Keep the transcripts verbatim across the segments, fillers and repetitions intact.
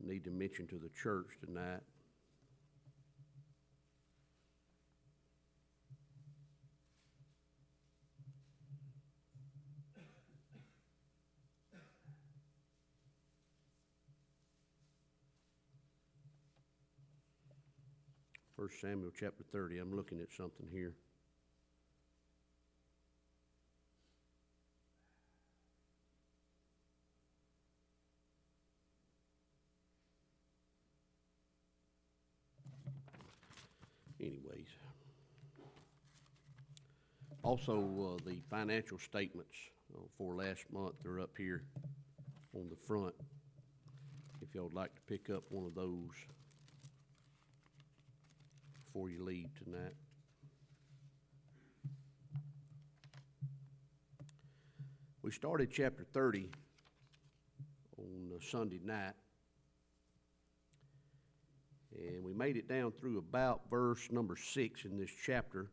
need to mention to the church tonight. First Samuel chapter thirty. I'm looking at something here. Anyways. Also, uh, the financial statements uh, for last month are up here on the front. If y'all would like to pick up one of those before you leave tonight. We started chapter thirty on uh, Sunday night, and we made it down through about verse number six in this chapter.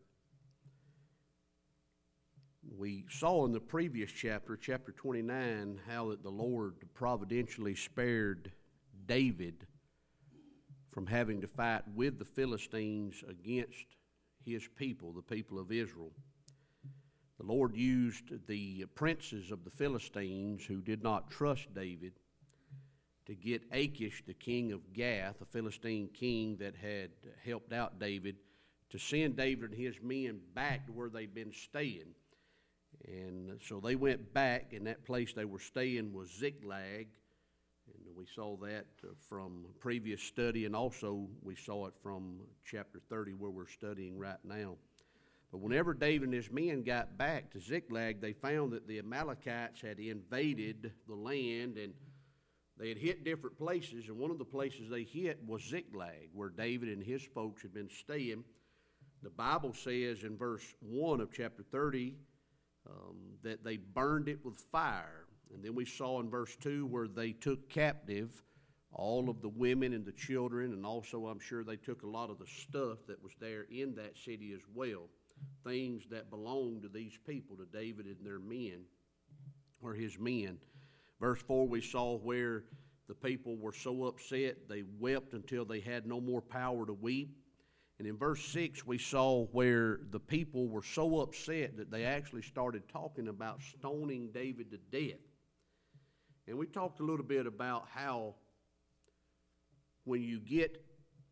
We saw in the previous chapter, chapter twenty-nine, how that the Lord providentially spared David from having to fight with the Philistines against his people, the people of Israel. The Lord used the princes of the Philistines who did not trust David to get Achish, the king of Gath, a Philistine king that had helped out David, to send David and his men back to where they'd been staying. And so they went back, and that place they were staying was Ziklag. And we saw that from previous study, and also we saw it from chapter thirty where we're studying right now. But whenever David and his men got back to Ziklag, they found that the Amalekites had invaded the land, and they had hit different places, and one of the places they hit was Ziklag, where David and his folks had been staying. The Bible says in verse one of chapter thirty um, that they burned it with fire. And then we saw in verse two where they took captive all of the women and the children, and also I'm sure they took a lot of the stuff that was there in that city as well, things that belonged to these people, to David and their men, or his men. Verse four, we saw where the people were so upset they wept until they had no more power to weep. And in verse six, we saw where the people were so upset that they actually started talking about stoning David to death. And we talked a little bit about how when you get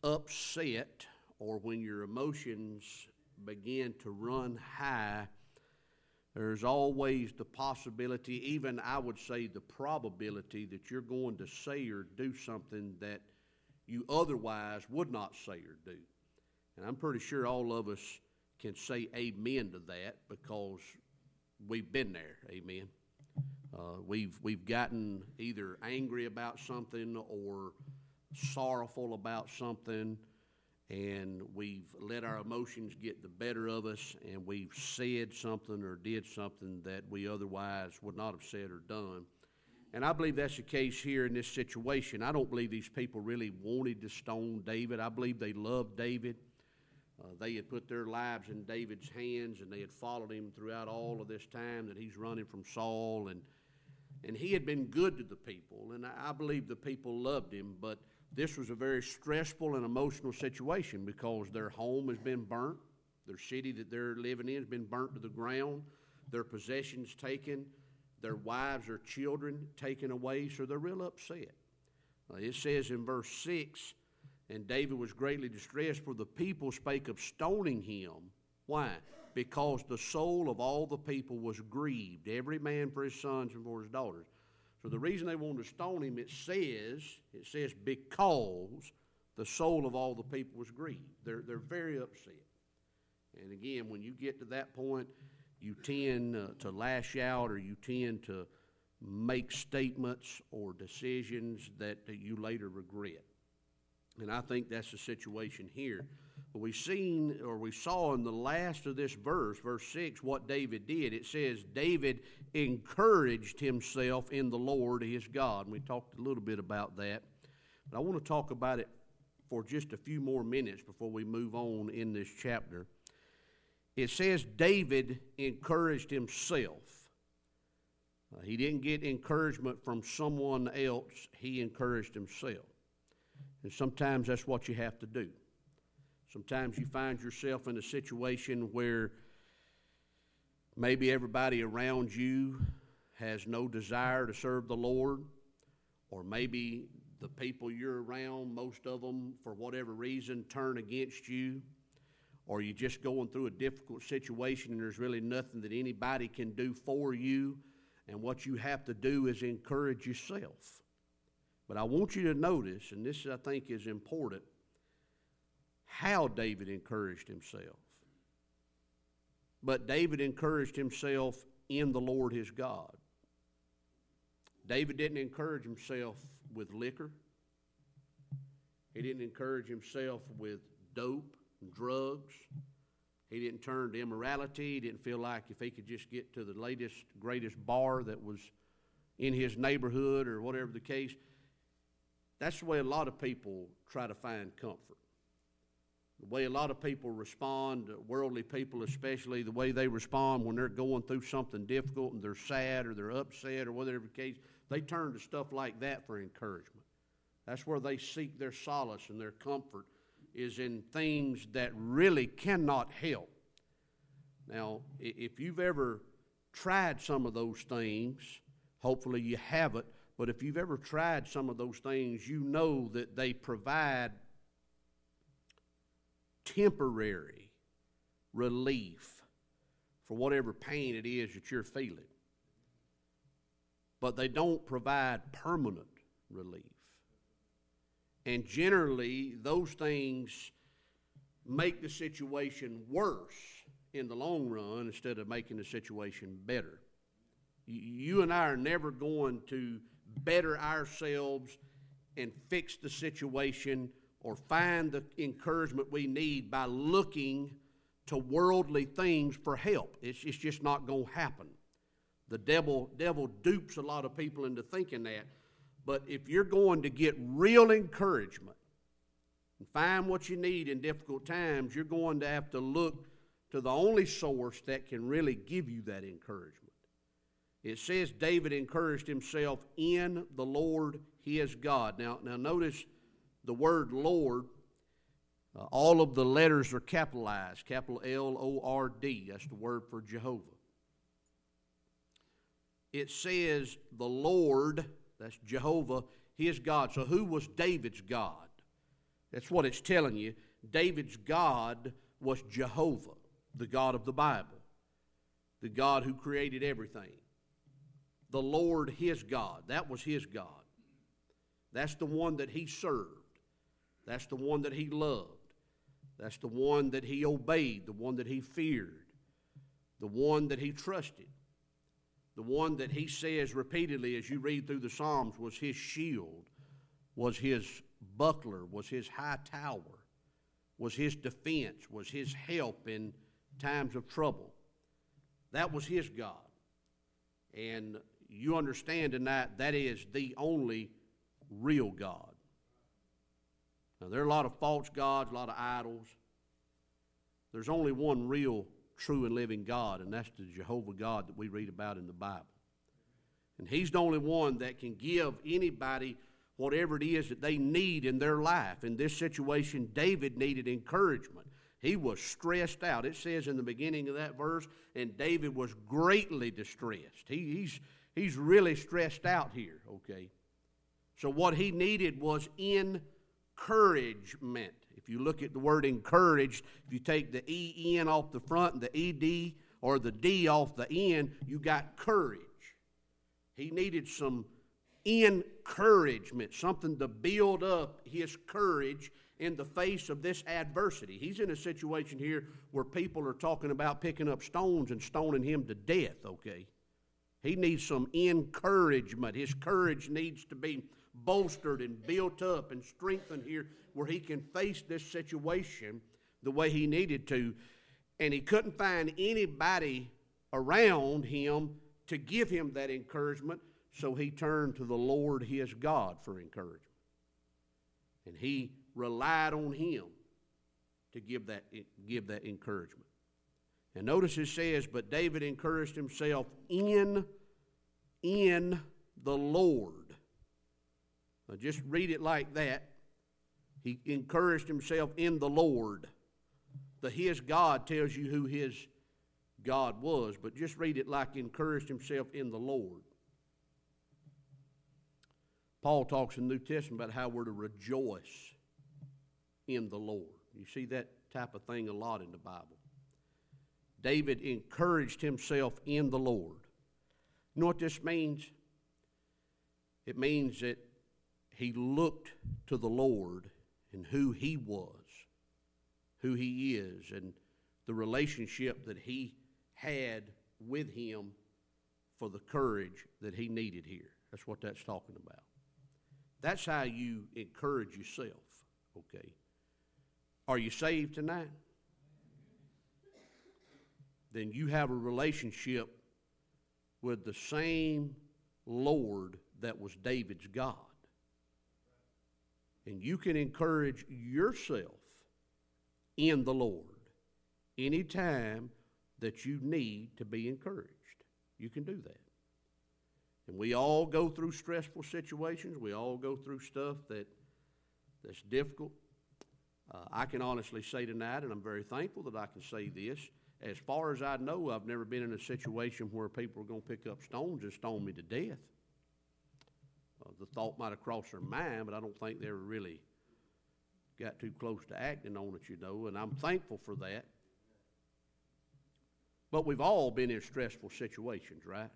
upset or when your emotions begin to run high, there's always the possibility, even I would say the probability, that you're going to say or do something that you otherwise would not say or do. And I'm pretty sure all of us can say amen to that because we've been there, amen. Uh, we've we've gotten either angry about something or sorrowful about something, and we've let our emotions get the better of us, and we've said something or did something that we otherwise would not have said or done. And I believe that's the case here in this situation. I don't believe these people really wanted to stone David. I believe they loved David. Uh, they had put their lives in David's hands, and they had followed him throughout all of this time that he's running from Saul, and and he had been good to the people, and I believe the people loved him. But this was a very stressful and emotional situation because their home has been burnt, their city that they're living in has been burnt to the ground, their possessions taken, their wives or children taken away, so they're real upset. Uh, it says in verse six, and David was greatly distressed, for the people spake of stoning him. Why? Because the soul of all the people was grieved, every man for his sons and for his daughters. So the reason they wanted to stone him, it says, it says because the soul of all the people was grieved. They're, they're very upset. And again, when you get to that point, you tend uh, to lash out, or you tend to make statements or decisions that, that you later regret. And I think that's the situation here. But we seen, or we saw in the last of this verse, verse six, what David did. It says David encouraged himself in the Lord his God. And we talked a little bit about that. But I want to talk about it for just a few more minutes before we move on in this chapter. It says David encouraged himself. Uh, he didn't get encouragement from someone else. He encouraged himself. And sometimes that's what you have to do. Sometimes you find yourself in a situation where maybe everybody around you has no desire to serve the Lord, or maybe the people you're around, most of them, for whatever reason, turn against you, or you're just going through a difficult situation and there's really nothing that anybody can do for you, and what you have to do is encourage yourself. But I want you to notice, and this I think is important, how David encouraged himself. But David encouraged himself in the Lord his God. David didn't encourage himself with liquor. He didn't encourage himself with dope and drugs. He didn't turn to immorality. He didn't feel like if he could just get to the latest, greatest bar that was in his neighborhood or whatever the case. That's the way a lot of people try to find comfort. The way a lot of people respond, worldly people especially, the way they respond when they're going through something difficult and they're sad or they're upset or whatever the case, they turn to stuff like that for encouragement. That's where they seek their solace and their comfort, is in things that really cannot help. Now, if you've ever tried some of those things, hopefully you haven't, but if you've ever tried some of those things, you know that they provide temporary relief for whatever pain it is that you're feeling. But they don't provide permanent relief. And generally, those things make the situation worse in the long run instead of making the situation better. You and I are never going to better ourselves and fix the situation or find the encouragement we need by looking to worldly things for help. It's, it's just not going to happen. The devil, devil dupes a lot of people into thinking that. But if you're going to get real encouragement and find what you need in difficult times, you're going to have to look to the only source that can really give you that encouragement. It says David encouraged himself in the Lord his God. Now, now notice the word Lord, uh, all of the letters are capitalized, capital L O R D. That's the word for Jehovah. It says the Lord, that's Jehovah, his God. So who was David's God? That's what it's telling you. David's God was Jehovah, the God of the Bible, the God who created everything. The Lord his God, that was his God. That's the one that he served. That's the one that he loved. That's the one that he obeyed, the one that he feared, the one that he trusted, the one that he says repeatedly as you read through the Psalms was his shield, was his buckler, was his high tower, was his defense, was his help in times of trouble. That was his God. And you understand tonight that is the only real God. Now, there are a lot of false gods, a lot of idols. There's only one real, true, and living God, and that's the Jehovah God that we read about in the Bible. And he's the only one that can give anybody whatever it is that they need in their life. In this situation, David needed encouragement. He was stressed out. It says in the beginning of that verse, and David was greatly distressed. He, he's, he's really stressed out here, okay? So what he needed was encouragement. If you look at the word encouraged, if you take the E N off the front and the E D or the D off the end, you got courage. He needed some encouragement, something to build up his courage in the face of this adversity. He's in a situation here where people are talking about picking up stones and stoning him to death, okay? He needs some encouragement. His courage needs to be bolstered and built up and strengthened here where he can face this situation the way he needed to. And he couldn't find anybody around him to give him that encouragement, so he turned to the Lord his God for encouragement. And he relied on him to give that, give that encouragement. And notice it says, but David encouraged himself in, in the Lord. Now just read it like that. He encouraged himself in the Lord. The his God tells you who his God was, but just read it like encouraged himself in the Lord. Paul talks in the New Testament about how we're to rejoice in the Lord. You see that type of thing a lot in the Bible. David encouraged himself in the Lord. You know what this means? It means that he looked to the Lord and who he was, who he is, and the relationship that he had with him for the courage that he needed here. That's what that's talking about. That's how you encourage yourself, okay? Are you saved tonight? Then you have a relationship with the same Lord that was David's God. And you can encourage yourself in the Lord anytime that you need to be encouraged. You can do that. And we all go through stressful situations. We all go through stuff that that's difficult. Uh, I can honestly say tonight, and I'm very thankful that I can say this, as far as I know, I've never been in a situation where people are going to pick up stones and stone me to death. Uh, the thought might have crossed their mind, but I don't think they ever really got too close to acting on it, you know, and I'm thankful for that. But we've all been in stressful situations, right?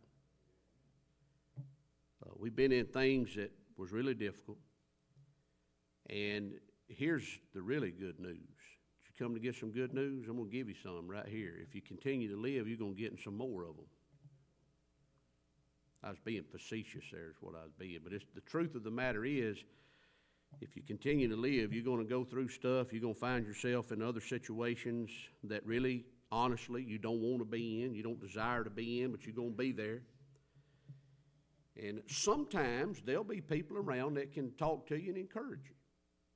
Uh, we've been in things that was really difficult. And here's the really good news. If you come to get some good news, I'm going to give you some right here. If you continue to live, you're going to get some more of them. I was being facetious there is what I was being. But it's, the truth of the matter is, if you continue to live, you're going to go through stuff. You're going to find yourself in other situations that really, honestly, you don't want to be in. You don't desire to be in, but you're going to be there. And sometimes there'll be people around that can talk to you and encourage you.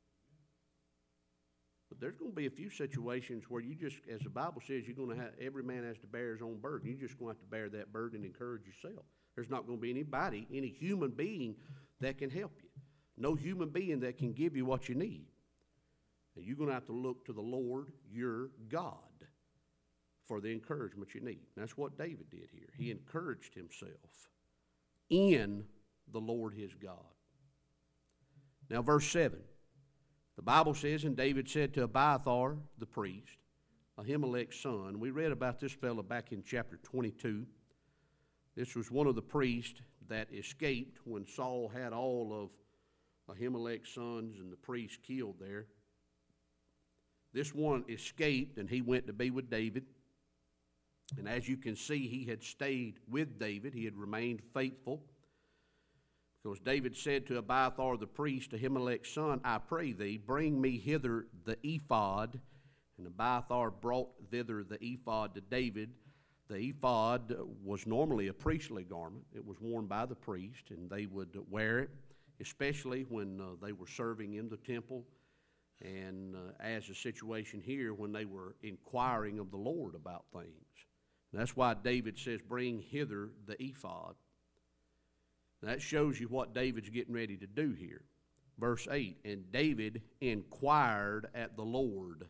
But there's going to be a few situations where you just, as the Bible says, you're going to have, every man has to bear his own burden. You're just going to have to bear that burden and encourage yourself. There's not going to be anybody, any human being that can help you. No human being that can give you what you need. And you're going to have to look to the Lord, your God, for the encouragement you need. And that's what David did here. He encouraged himself in the Lord his God. Now, verse seven. The Bible says, and David said to Abiathar, the priest, Ahimelech's son. We read about this fellow back in chapter twenty-two. This was one of the priests that escaped when Saul had all of Ahimelech's sons and the priests killed there. This one escaped, and he went to be with David. And as you can see, he had stayed with David. He had remained faithful. Because David said to Abiathar the priest, Ahimelech's son, I pray thee, bring me hither the ephod. And Abiathar brought thither the ephod to David. The ephod was normally a priestly garment. It was worn by the priest, and they would wear it, especially when uh, they were serving in the temple. And uh, as the situation here, when they were inquiring of the Lord about things. And that's why David says, bring hither the ephod. That shows you what David's getting ready to do here. Verse eight, and David inquired at the Lord.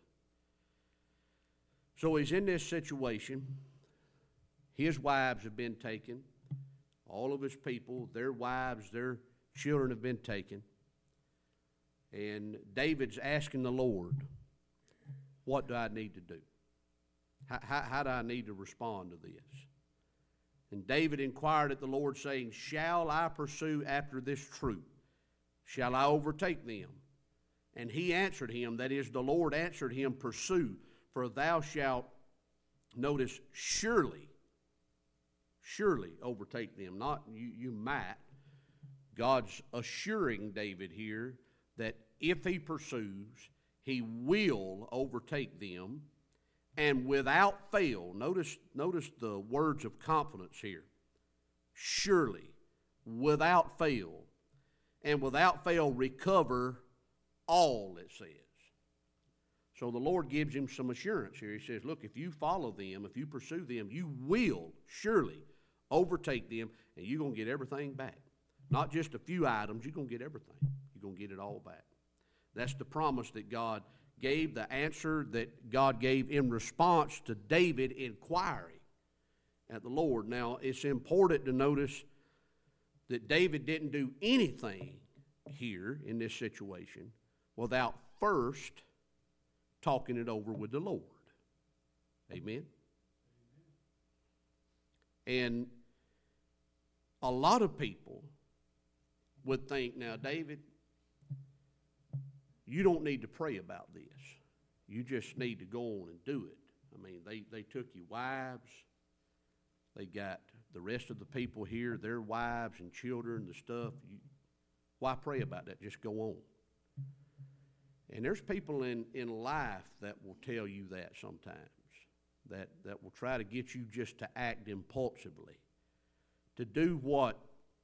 So he's in this situation. His wives have been taken. All of his people, their wives, their children have been taken. And David's asking the Lord, what do I need to do? How, how, how do I need to respond to this? And David inquired at the Lord, saying, shall I pursue after this troop? Shall I overtake them? And he answered him, that is, the Lord answered him, pursue, for thou shalt, notice, surely, surely overtake them. Not you, you might. God's assuring David here that if he pursues, he will overtake them. And without fail, notice, notice the words of confidence here. Surely, without fail, and without fail recover all, it says. So the Lord gives him some assurance here. He says, look, if you follow them, if you pursue them, you will surely overtake them, and you're going to get everything back. Not just a few items, you're going to get everything. You're going to get it all back. That's the promise that God gave, the answer that God gave in response to David inquiring at the Lord. Now, it's important to notice that David didn't do anything here in this situation without first talking it over with the Lord. Amen? And a lot of people would think, now, David, you don't need to pray about this. You just need to go on and do it. I mean, they, they took your wives. They got the rest of the people here, their wives and children, the stuff. You, why pray about that? Just go on. And there's people in, in life that will tell you that sometimes, that, that will try to get you just to act impulsively, to do what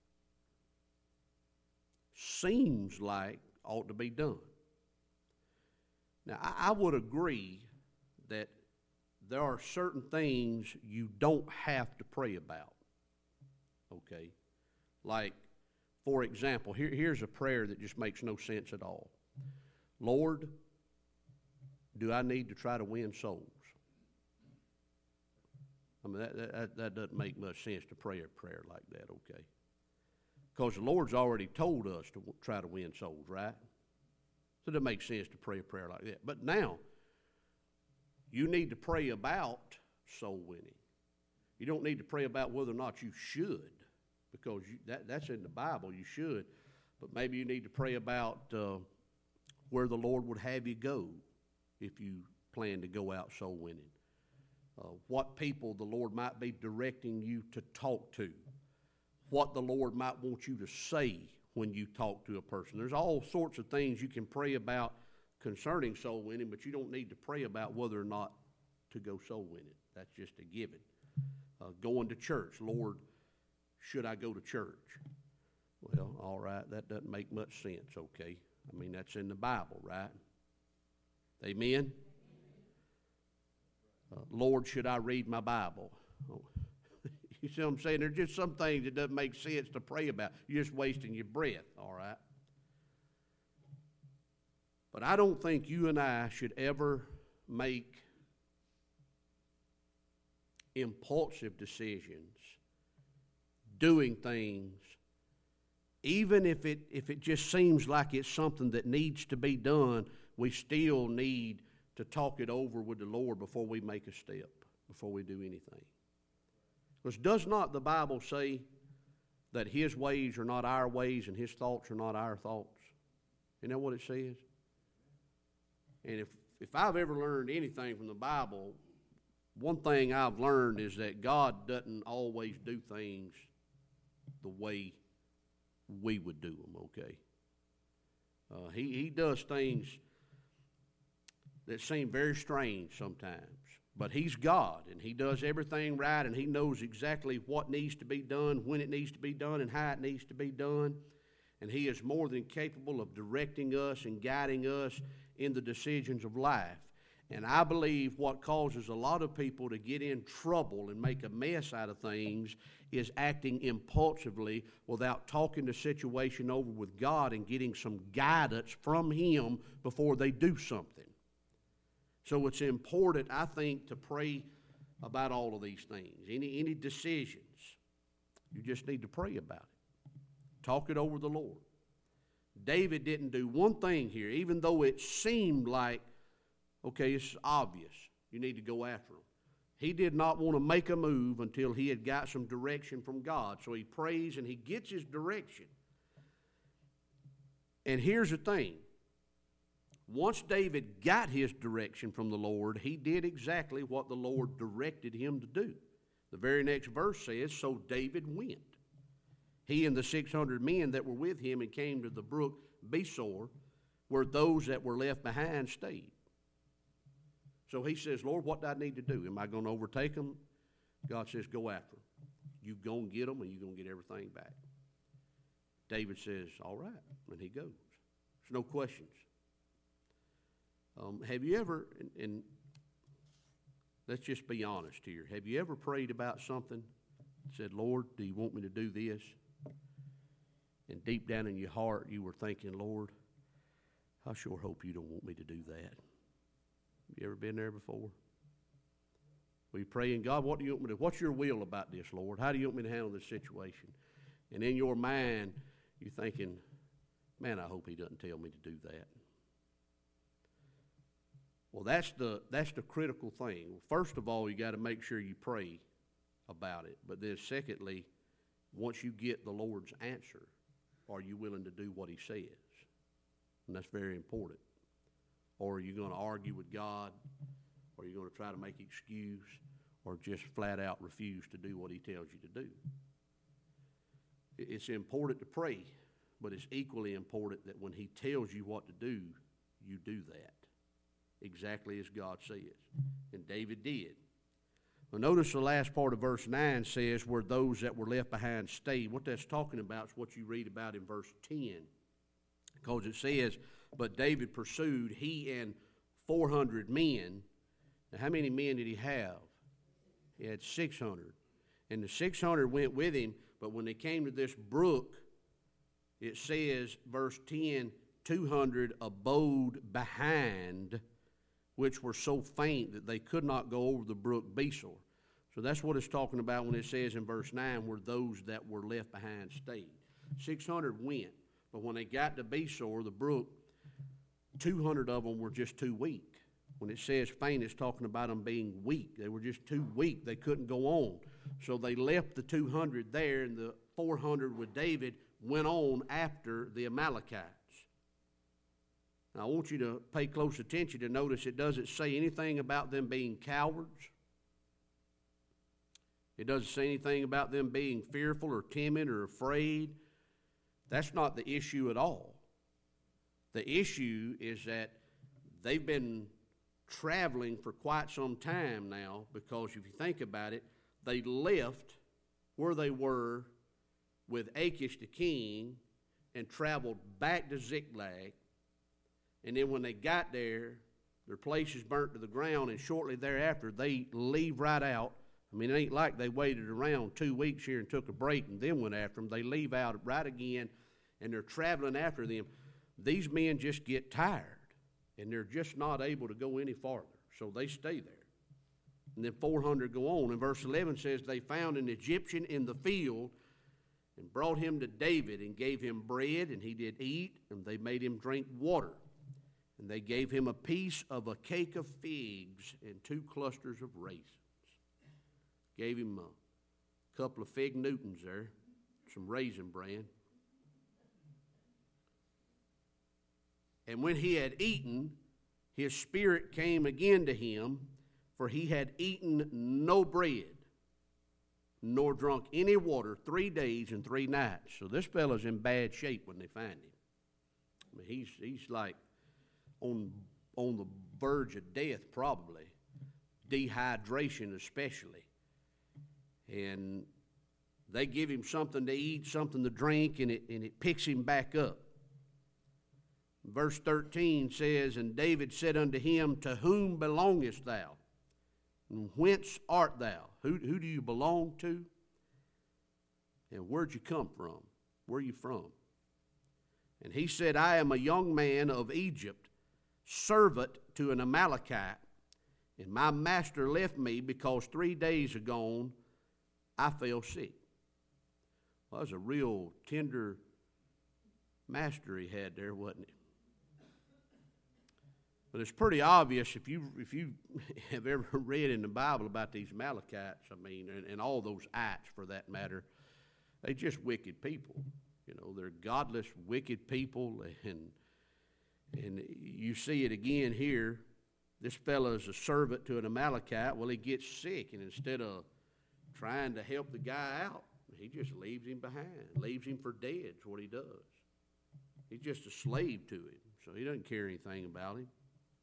seems like ought to be done. Now, I, I would agree that there are certain things you don't have to pray about, okay? Like, for example, here, here's a prayer that just makes no sense at all. Lord, do I need to try to win souls? I mean, that, that, that doesn't make much sense to pray a prayer like that, okay? Because the Lord's already told us to w- try to win souls, right? So it doesn't make sense to pray a prayer like that. But now, you need to pray about soul winning. You don't need to pray about whether or not you should, because you, that, that's in the Bible, you should. But maybe you need to pray about uh, where the Lord would have you go if you plan to go out soul winning. Uh, what people the Lord might be directing you to talk to. What the Lord might want you to say when you talk to a person. There's all sorts of things you can pray about concerning soul winning, but you don't need to pray about whether or not to go soul winning. That's just a given. Uh, going to church. Lord, should I go to church? Well, all right, that doesn't make much sense, okay? I mean, that's in the Bible, right? Amen? Uh, Lord, should I read my Bible? Oh. You see what I'm saying? There's just some things that doesn't make sense to pray about. You're just wasting your breath, all right? But I don't think you and I should ever make impulsive decisions, doing things, even if it if it just seems like it's something that needs to be done. We still need to talk it over with the Lord before we make a step, before we do anything. Because does not the Bible say that His ways are not our ways and His thoughts are not our thoughts? Isn't that what it says? And if, if I've ever learned anything from the Bible, one thing I've learned is that God doesn't always do things the way we would do them, okay? Uh, he, he does things that seem very strange sometimes. But He's God, and He does everything right, and He knows exactly what needs to be done, when it needs to be done, and how it needs to be done. And He is more than capable of directing us and guiding us in the decisions of life. And I believe what causes a lot of people to get in trouble and make a mess out of things is acting impulsively without talking the situation over with God and getting some guidance from Him before they do something. So it's important, I think, to pray about all of these things. Any, any decisions, you just need to pray about it. Talk it over with the Lord. David didn't do one thing here, even though it seemed like, okay, it's obvious. You need to go after him. He did not want to make a move until he had got some direction from God. So he prays and he gets his direction. And here's the thing. Once David got his direction from the Lord, he did exactly what the Lord directed him to do. The very next verse says, so David went. He and the six hundred men that were with him and came to the brook Besor, where those that were left behind stayed. So he says, Lord, what do I need to do? Am I going to overtake them? God says, go after them. You go and get them, and you're going to get everything back. David says, all right, and he goes. There's no questions. Um, have you ever, and, and let's just be honest here, have you ever prayed about something, said, Lord, do you want me to do this? And deep down in your heart, you were thinking, Lord, I sure hope you don't want me to do that. You ever been there before? Were you praying, God, what do you want me to do? What's your will about this, Lord? How do you want me to handle this situation? And in your mind, you're thinking, man, I hope he doesn't tell me to do that. Well, that's the that's the critical thing. First of all, you got to make sure you pray about it. But then secondly, once you get the Lord's answer, are you willing to do what he says? And that's very important. Or are you going to argue with God? Or are you going to try to make excuse? Or just flat out refuse to do what he tells you to do? It's important to pray, but it's equally important that when he tells you what to do, you do that exactly as God says. And David did. Well, notice the last part of verse nine says, where those that were left behind stayed. What that's talking about is what you read about in verse ten. Because it says, but David pursued, he and four hundred men. Now, how many men did he have? He had six hundred. And the six hundred went with him, but when they came to this brook, it says, verse ten, two hundred abode behind, which were so faint that they could not go over the brook Besor. So that's what it's talking about when it says in verse nine, where those that were left behind stayed. six hundred went, but when they got to Besor, the brook, two hundred of them were just too weak. When it says faint, it's talking about them being weak. They were just too weak. They couldn't go on. So they left the two hundred there, and the four hundred with David went on after the Amalekites. Now, I want you to pay close attention to notice it doesn't say anything about them being cowards. It doesn't say anything about them being fearful or timid or afraid. That's not the issue at all. The issue is that they've been traveling for quite some time now, because if you think about it, they left where they were with Achish the king and traveled back to Ziklag. And then when they got there, their place is burnt to the ground, and shortly thereafter, they leave right out. I mean, it ain't like they waited around two weeks here and took a break and then went after them. They leave out right again, and they're traveling after them. These men just get tired, and they're just not able to go any farther, so they stay there. And then four hundred go on. And verse eleven says, they found an Egyptian in the field and brought him to David and gave him bread, and he did eat, and they made him drink water. And they gave him a piece of a cake of figs and two clusters of raisins. Gave him a couple of fig Newtons there, some raisin bran. And when he had eaten, his spirit came again to him, for he had eaten no bread, nor drunk any water three days and three nights. So this fellow's in bad shape when they find him. I mean, he's he's like on on the verge of death, probably, dehydration especially. And they give him something to eat, something to drink, and it and it picks him back up. Verse thirteen says, and David said unto him, to whom belongest thou? And whence art thou? Who, who do you belong to? And where'd you come from? Where are you from? And he said, I am a young man of Egypt, servant to an Amalekite, and my master left me because three days agone I fell sick. Well, that was a real tender master he had there, wasn't it? But it's pretty obvious if you if you have ever read in the Bible about these Amalekites, I mean, and, and all those ites for that matter, they're just wicked people. You know, they're godless, wicked people, and and you see it again here. This fellow is a servant to an Amalekite. Well, he gets sick, and instead of trying to help the guy out, he just leaves him behind, leaves him for dead. Is what he does. He's just a slave to him, so he doesn't care anything about him.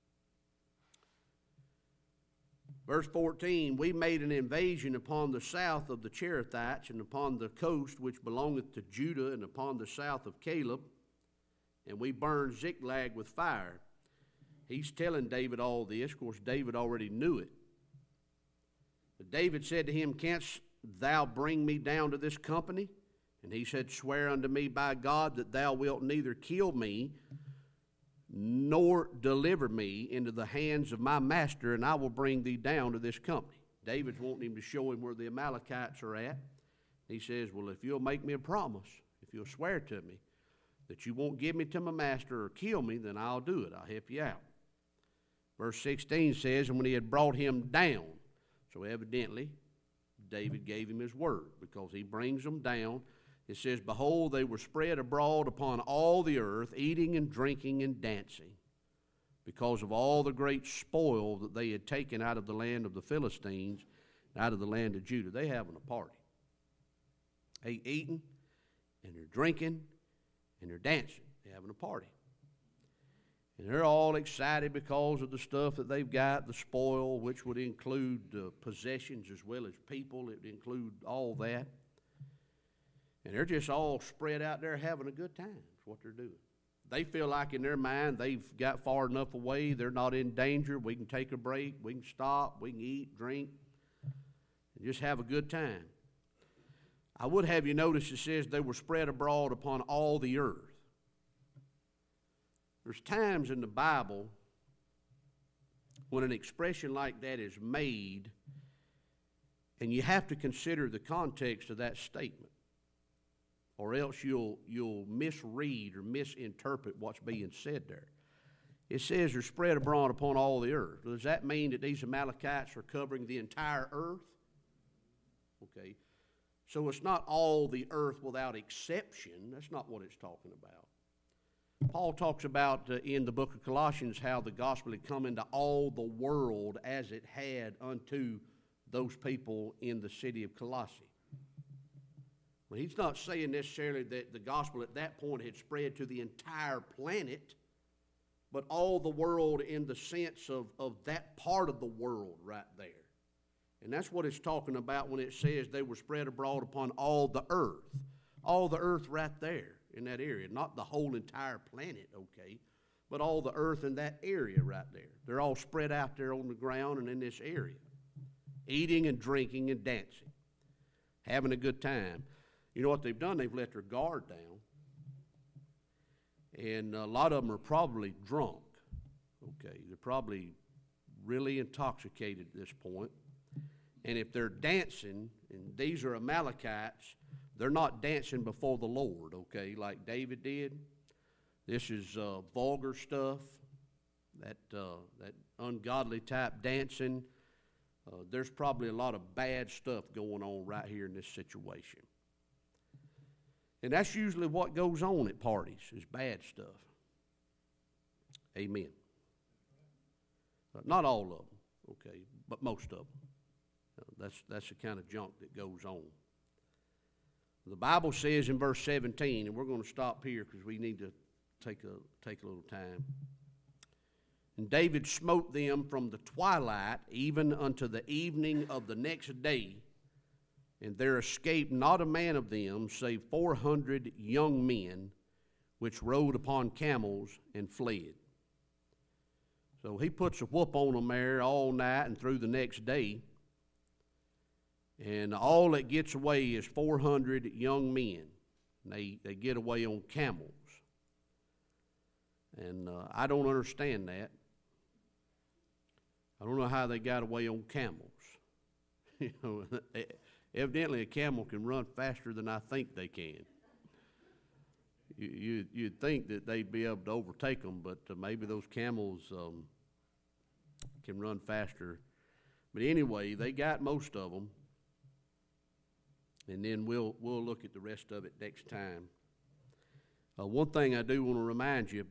Verse fourteen, we made an invasion upon the south of the Cherethites and upon the coast which belongeth to Judah and upon the south of Caleb, and we burned Ziklag with fire. He's telling David all this. Of course, David already knew it. But David said to him, canst thou bring me down to this company? And he said, swear unto me by God that thou wilt neither kill me nor deliver me into the hands of my master, and I will bring thee down to this company. David's wanting him to show him where the Amalekites are at. He says, well, if you'll make me a promise, if you'll swear to me that you won't give me to my master or kill me, then I'll do it. I'll help you out. Verse sixteen says, and when he had brought him down, so evidently David gave him his word, because he brings them down. It says, behold, they were spread abroad upon all the earth, eating and drinking and dancing, because of all the great spoil that they had taken out of the land of the Philistines, out of the land of Judah. They having a party. They eating, and they're drinking, and they're dancing. They're having a party. And they're all excited because of the stuff that they've got, the spoil, which would include uh, possessions as well as people. It would include all that. And they're just all spread out there having a good time. That's what they're doing. They feel like in their mind they've got far enough away. They're not in danger. We can take a break. We can stop. We can eat, drink, and just have a good time. I would have you notice it says they were spread abroad upon all the earth. There's times in the Bible when an expression like that is made, and you have to consider the context of that statement, or else you'll, you'll misread or misinterpret what's being said there. It says they're spread abroad upon all the earth. Does that mean that these Amalekites are covering the entire earth? Okay. So it's not all the earth without exception. That's not what it's talking about. Paul talks about uh, in the book of Colossians how the gospel had come into all the world as it had unto those people in the city of Colossae. Well, he's not saying necessarily that the gospel at that point had spread to the entire planet, but all the world in the sense of, of that part of the world right there. And that's what it's talking about when it says they were spread abroad upon all the earth. All the earth right there in that area. Not the whole entire planet, okay, but all the earth in that area right there. They're all spread out there on the ground and in this area, eating and drinking and dancing, having a good time. You know what they've done? They've let their guard down, and a lot of them are probably drunk, okay. They're probably really intoxicated at this point. And if they're dancing, and these are Amalekites, they're not dancing before the Lord, okay, like David did. This is uh, vulgar stuff, that uh, that ungodly type dancing. Uh, there's probably a lot of bad stuff going on right here in this situation. And that's usually what goes on at parties, is bad stuff. Amen. Uh, not all of them, okay, but most of them. That's, that's the kind of junk that goes on. The Bible says in verse seventeen, and we're going to stop here because we need to take a, take a little time. And David smote them from the twilight even unto the evening of the next day, and there escaped not a man of them save four hundred young men, which rode upon camels and fled. So he puts a whoop on them there all night and through the next day. And all that gets away is four hundred young men. And they, they get away on camels. And uh, I don't understand that. I don't know how they got away on camels. You know, evidently a camel can run faster than I think they can. You, you, you'd think that they'd be able to overtake them, but uh, maybe those camels um, can run faster. But anyway, they got most of them. And then we'll we'll look at the rest of it next time. Uh, one thing I do want to remind you about.